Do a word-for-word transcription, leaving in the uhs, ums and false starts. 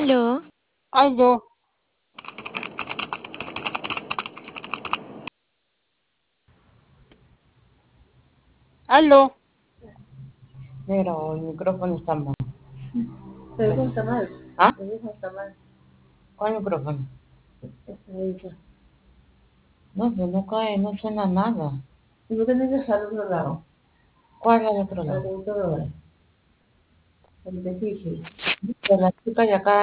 Aló, Aló, aló. Pero el micrófono está mal. El micrófono está mal. ¿Ah? El micrófono está mal. ¿Cuál micrófono? Este de ahí. No, pues no cae, no suena nada. ¿Y por qué no dejar al otro lado? ¿Cuál al otro lado? La computadora. El de Fiji. De la chica de acá